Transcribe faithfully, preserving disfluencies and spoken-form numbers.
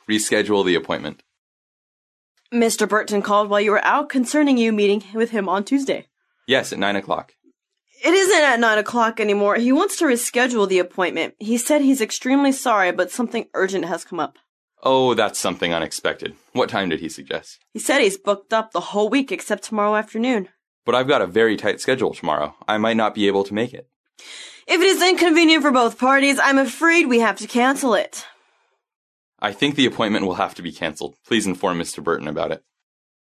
Reschedule the appointment. Mister Burton called while you were out concerning you meeting with him on Tuesday. Yes, at nine o'clock. It isn't at nine o'clock anymore. He wants to reschedule the appointment. He said he's extremely sorry, but something urgent has come up. Oh, that's something unexpected. What time did he suggest? He said he's booked up the whole week except tomorrow afternoon. But I've got a very tight schedule tomorrow. I might not be able to make it. If it is inconvenient for both parties, I'm afraid we have to cancel it. I think the appointment will have to be canceled. Please inform Mister Burton about it.